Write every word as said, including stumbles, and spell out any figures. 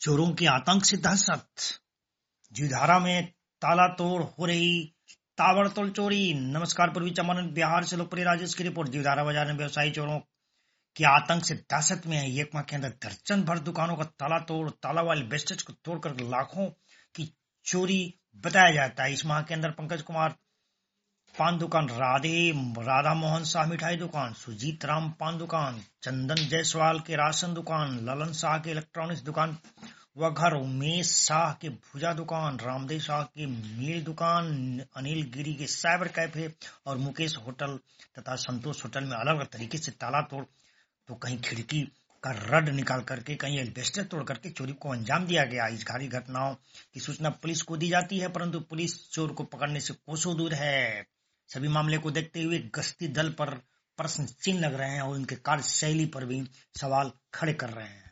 चोरों के आतंक से दहशत। जीवधारा में ताला तोड़ हो रही ताबड़तोड़ चोरी। नमस्कार, पूर्वी चंपारण बिहार से लोकप्रिय राजेश की रिपोर्ट। जीवधारा बाजार में व्यवसायी चोरों के आतंक से दहशत में है। एक माह के अंदर दर्जन भर दुकानों का ताला तोड़ ताला वाले बेस्टेज को तोड़कर लाखों की चोरी बताया जाता है। इस माह के अंदर पंकज कुमार पान दुकान, राधे राधा मोहन शाह मिठाई दुकान, सुजीत राम पान दुकान, चंदन जायसवाल के राशन दुकान, ललन शाह के इलेक्ट्रॉनिक्स दुकान व घर, उमेश शाह के भुजा दुकान, रामदेव शाह की मील दुकान, अनिल गिरी के साइबर कैफे और मुकेश होटल तथा संतोष होटल में अलग अलग तरीके से ताला तोड़ तो कहीं खिड़की का रड निकाल करके, कहीं एल्बेस्टर तोड़ करके चोरी को अंजाम दिया गया। इस घारी घटनाओं की सूचना पुलिस को दी जाती है, परंतु पुलिस चोर को पकड़ने से कोसों दूर है। सभी मामले को देखते हुए गश्ती दल पर प्रश्न चिन्ह लग रहे हैं और उनके कार्यशैली पर भी सवाल खड़े कर रहे हैं।